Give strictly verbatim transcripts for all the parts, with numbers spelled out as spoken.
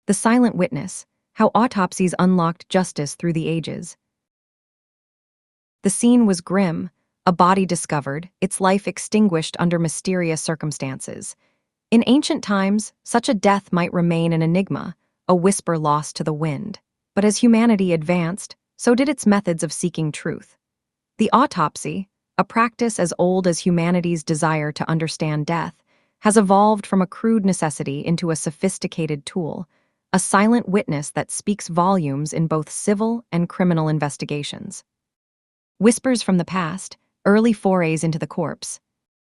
The Silent Witness: How Autopsies Unlocked Justice Through the Ages. The scene was grim, a body discovered, its life extinguished under mysterious circumstances. In ancient times, such a death might remain an enigma, a whisper lost to the wind. But as humanity advanced, so did its methods of seeking truth. The autopsy, a practice as old as humanity's desire to understand death, has evolved from a crude necessity into a sophisticated tool, a silent witness that speaks volumes in both civil and criminal investigations. Whispers from the past, early forays into the corpse.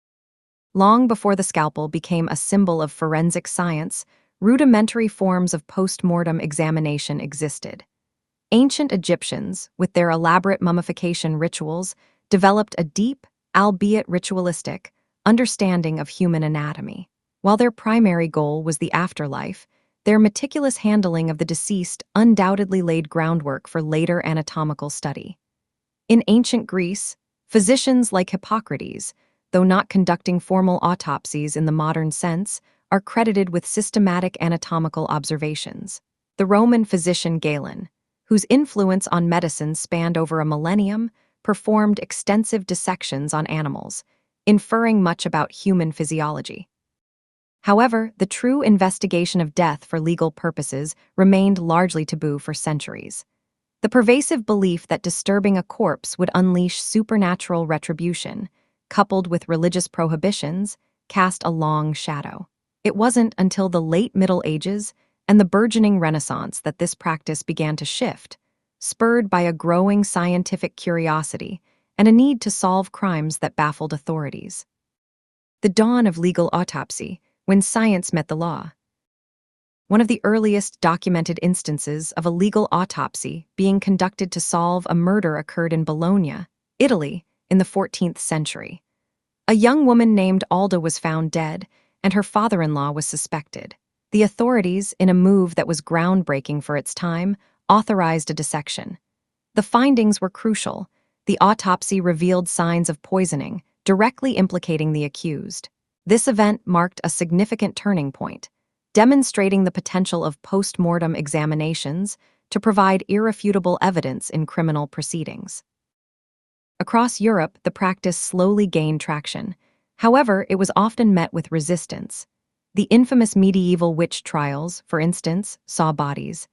Long before the scalpel became a symbol of forensic science, rudimentary forms of post-mortem examination existed. Ancient Egyptians, with their elaborate mummification rituals, developed a deep, albeit ritualistic, understanding of human anatomy. While their primary goal was the afterlife, their meticulous handling of the deceased undoubtedly laid groundwork for later anatomical study. In ancient Greece, physicians like Hippocrates, though not conducting formal autopsies in the modern sense, are credited with systematic anatomical observations. The Roman physician Galen, whose influence on medicine spanned over a millennium, performed extensive dissections on animals, inferring much about human physiology. However, the true investigation of death for legal purposes remained largely taboo for centuries. The pervasive belief that disturbing a corpse would unleash supernatural retribution, coupled with religious prohibitions, cast a long shadow. It wasn't until the late Middle Ages and the burgeoning Renaissance that this practice began to shift, spurred by a growing scientific curiosity and a need to solve crimes that baffled authorities. The dawn of legal autopsy, when science met the law. One of the earliest documented instances of a legal autopsy being conducted to solve a murder occurred in Bologna, Italy, in the fourteenth century. A young woman named Alda was found dead, and her father-in-law was suspected. The authorities, in a move that was groundbreaking for its time, authorized a dissection. The findings were crucial. The autopsy revealed signs of poisoning, directly implicating the accused. This event marked a significant turning point, demonstrating the potential of post-mortem examinations to provide irrefutable evidence in criminal proceedings. Across Europe, the practice slowly gained traction. However, it was often met with resistance. The infamous medieval witch trials, for instance, saw bodies,